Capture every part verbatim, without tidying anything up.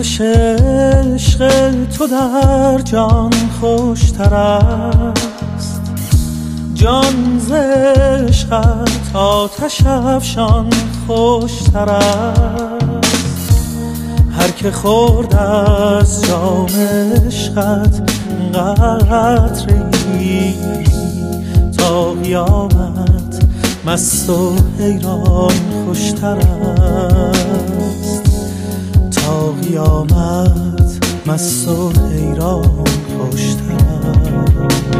آتش عشق تو در جان خوشتر است، جان ز عشقت آتش افشان خوشتر است. هر که خورد از جام عشقت قطره‌ای تا قیامت مست و حیران خوشتر است، تا قیامت مست و حیران خوشتر است.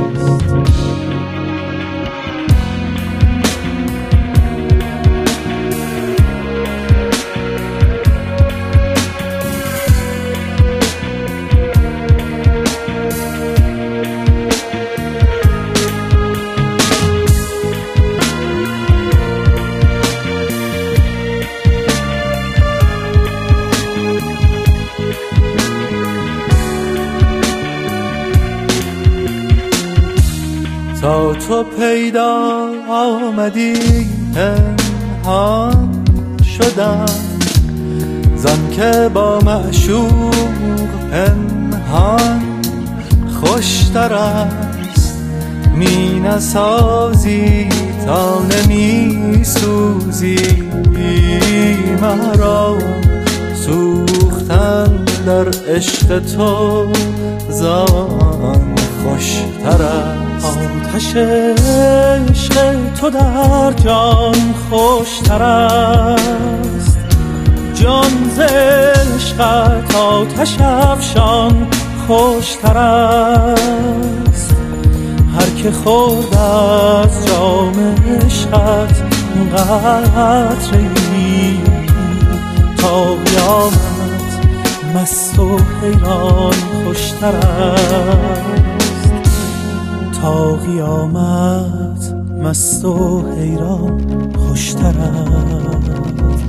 تا تو پیدا آمدی پنهان شدم، زن که با معشوق پنهان خوشتر است. می نسازی تا نمی سوزی مرا، سوختن در عشق تو زان خوشتر است. آتش عشق تو در جان خوشتر است، جان ز عشقت آتش افشان خوشتر است. هر که خورد از جام عشقت قطره‌ای تا قیامت مست و حیران خوشتر است، تا قیامت مست و حیران خوشتر است.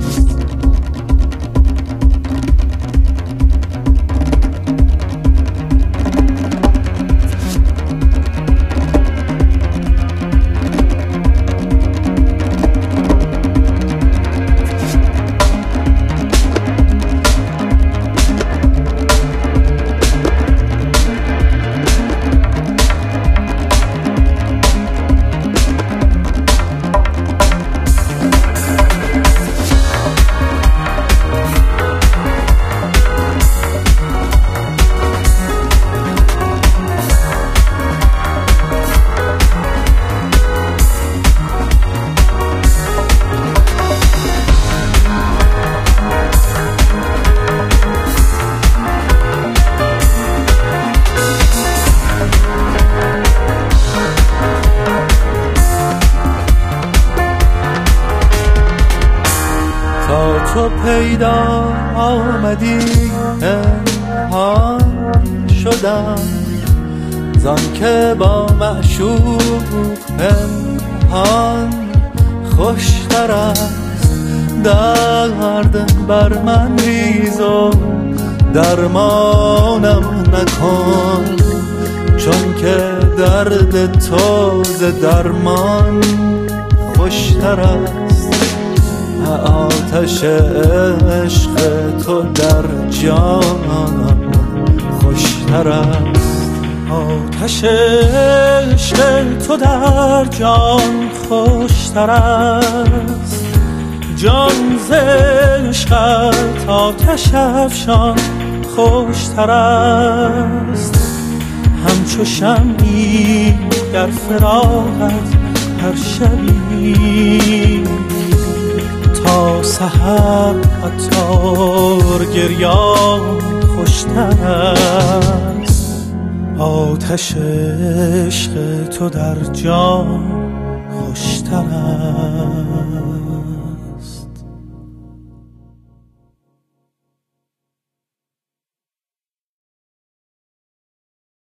تو پیدا آمدی پنهان شدم، زان که با معشوق پنهان خوشتر است. درد بر من ریز و درمانم نکن، چون که درد تو ز درمان خوشتر است. آتش عشق تو در جان خوشتر است، آتش عشق تو در جان خوشتر است، جان ز عشقت آتش افشان خوشتر است. همچو شمعی در فراقت هر شبی تا سحر عطار گریان خوشتر است. آتش عشق تو در جان